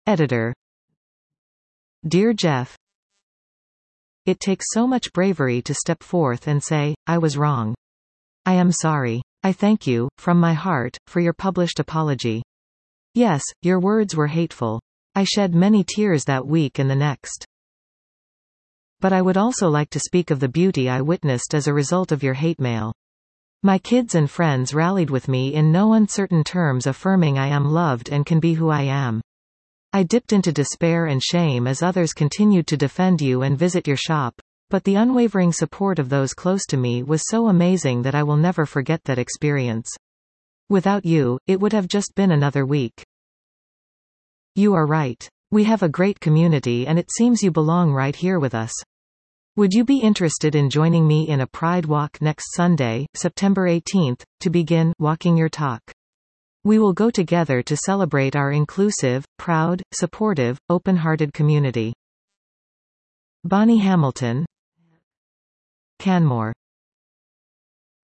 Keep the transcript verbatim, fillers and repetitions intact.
Editor. Dear Jeff, it takes so much bravery to step forth and say, I was wrong. I am sorry. I thank you, from my heart, for your published apology. Yes, your words were hateful. I shed many tears that week and the next. But I would also like to speak of the beauty I witnessed as a result of your hate mail. My kids and friends rallied with me in no uncertain terms, affirming I am loved and can be who I am. I dipped into despair and shame as others continued to defend you and visit your shop, but the unwavering support of those close to me was so amazing that I will never forget that experience. Without you, it would have just been another week. You are right. We have a great community and it seems you belong right here with us. Would you be interested in joining me in a Pride Walk next Sunday, September eighteenth, to begin walking your talk? We will go together to celebrate our inclusive, proud, supportive, open-hearted community. Bonnie Hamilton, Canmore.